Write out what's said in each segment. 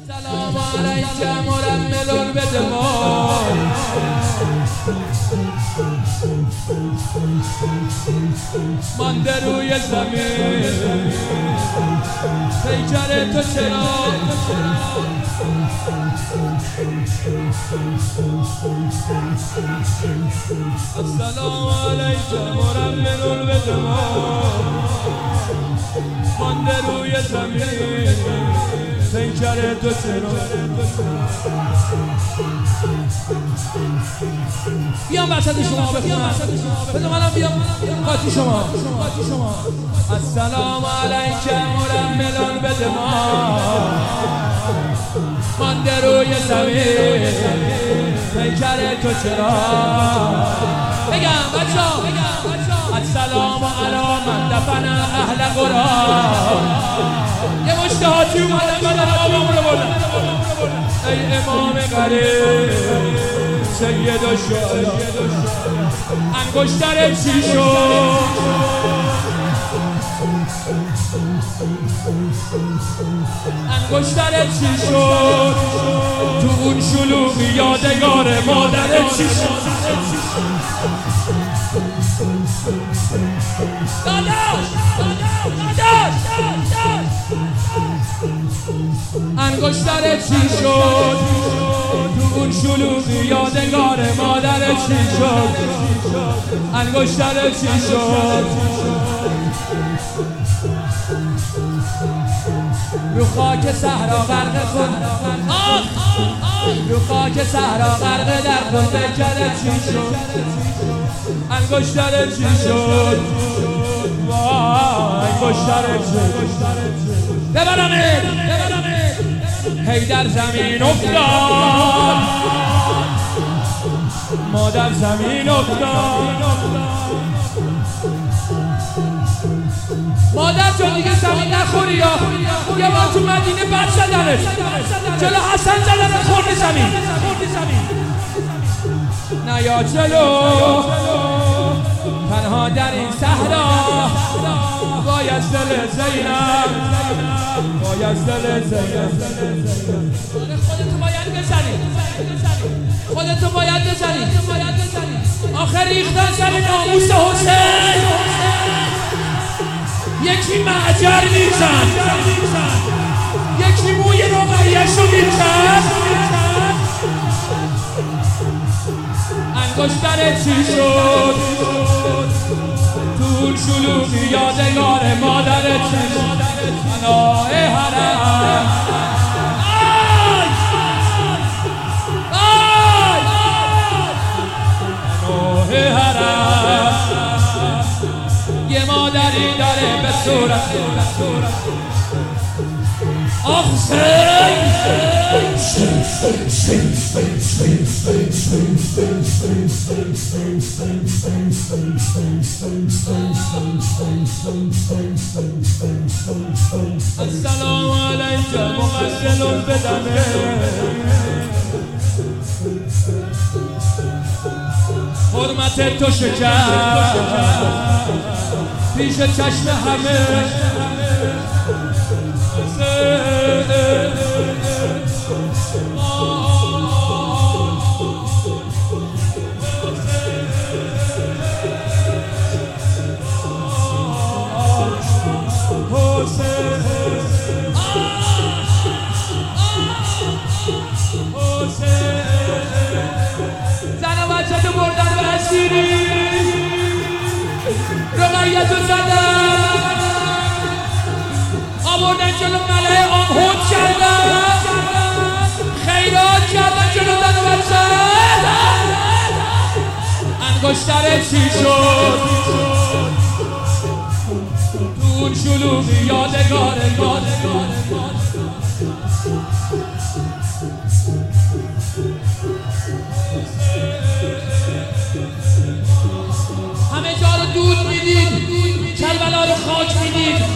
سلام علیک مرمل بدمار مانده روی زمین پیکر تو چرا السلام علیک مرمل بدمار مانده روی زمین پیکر تو چرا بیام وسط شما بخونم بذار منم بیام قاطی شما السلام علیک مرمل بدمار مانده روی زمین پیکر تو چرا بگم بچه‌ها السلام علی من دفن اهل قرآن یه مشتهاتی اومدن بدن آبامون رو بردن ای امام غریب سید و شهدا انگشتر چی شد انگشتر چی شد تو اون شلوغی یادگار مادر چی شد داداش انگشتر چی شد تو اون شلوغی یادگار مادر چی شد انگشتر چی شد رو خاک صحرا غرق کن رو خاک صحرا غرق در خون پیکر چی شد انگشتر چی شد انگشتر چی شد ببرمت هی در زمین افتاد ما در زمین افتاد مادر جان دیگه زمین نخوری یا یه بار تو مدینه بد زدنت جلو حسن زدنت خوردی زمین نه یا جلو تنها در این صحرا باید دل زینب باید دل زینب خودتو باید بزنی خودتو باید بزنی آخر ریختن سر ناموس حسین یکی معجر میزن یکی موی رقیه‌شو میکن انگشتر چی شد تو شلوغی یادگار مادر چی شد پناه حرم پناه حرم یه مادری داره به صورت آخ السلام علیک مغسل بدمه حرمت تو شکر پیش چشم همه زن و بچه تو بردن به اسیری رقیه تو زدن آوردن جلو ملعه آمهود کردن خیرات کردن جلو زن و بچه انگشتر چی شد تو اون شلوغی یادگار همه جا رو دود میدید کربلا رو خاک میدید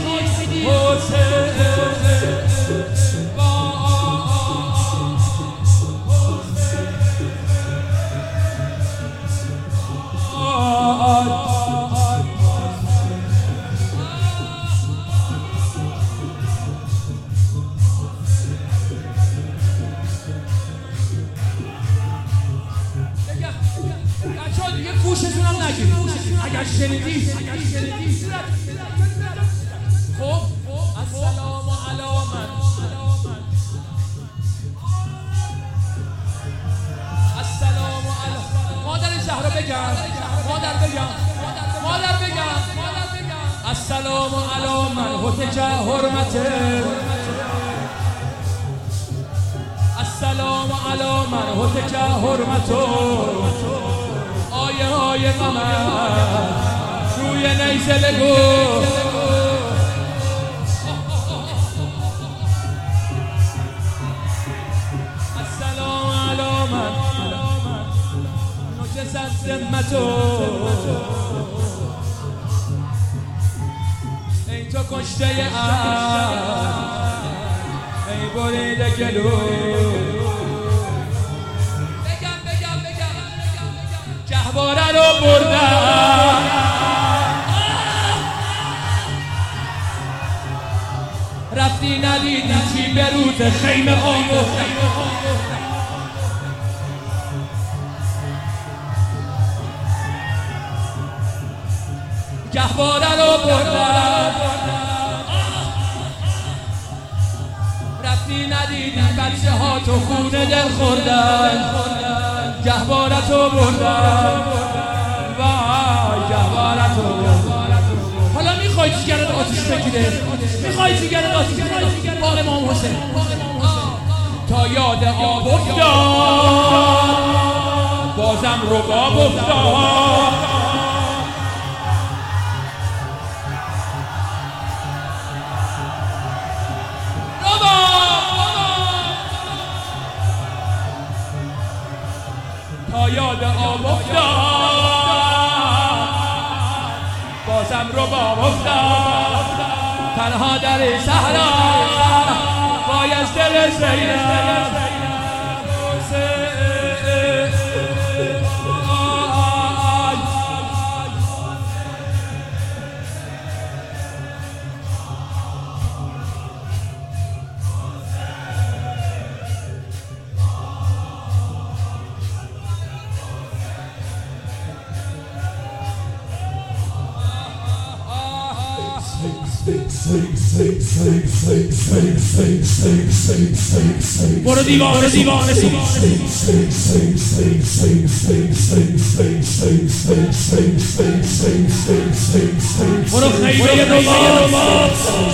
اگر شنیدی خب السلام علی من السلام علی مادر زهرا بگم مادر بگم السلام علی من هتک حرمته السلام علی من هتک حرمتو آیه های قمر روی نیزه بگو السلام علی من نجزت ذمتو ای تو کشته ای بریده گلو بگم جهواره رو بردم رفتی ندیدی چی به روز خیمه خونگو جهواره رو بردم رفتی ندیدی بچه ها تو خونه دل خوردن جهواره تو بردم وای جهواره تو بردم حالا میخوای جیگرت آتیش بگیره میخوای جیگرت آتیش بگیره باغ امام حسین تا یاد آب افتاد بازم رباب افتاد تا یاد آب افتاد بازم رباب افتاد تنها در صحرا وای از دل زینب برو دیوانه برو خیمه رباب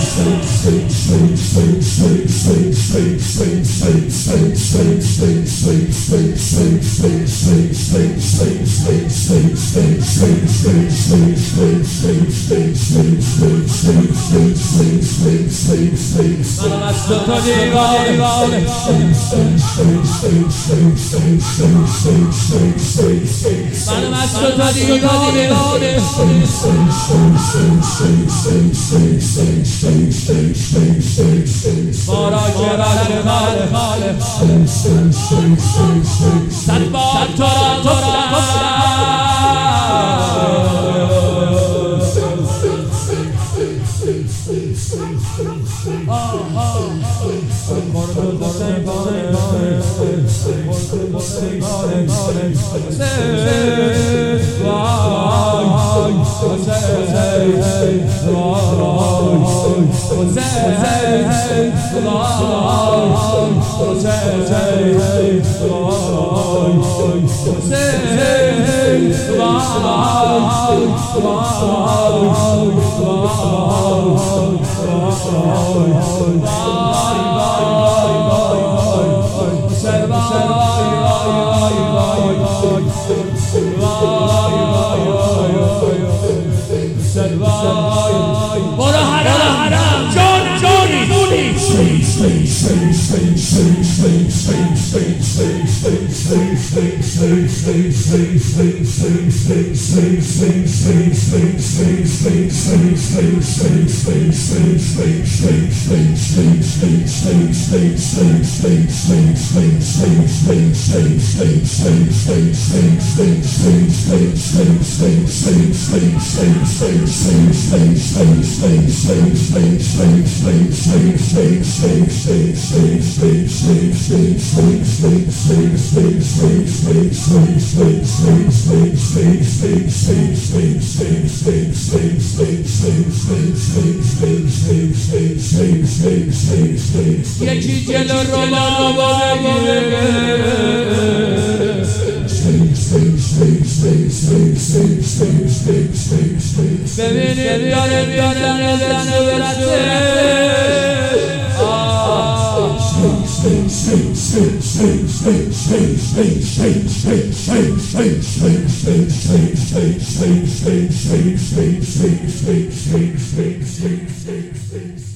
منم از تو دیوانه منم از تو دیوانه صد بار تو را برو حرم جونی یکی جلو رو ببینید داره بیادن برسه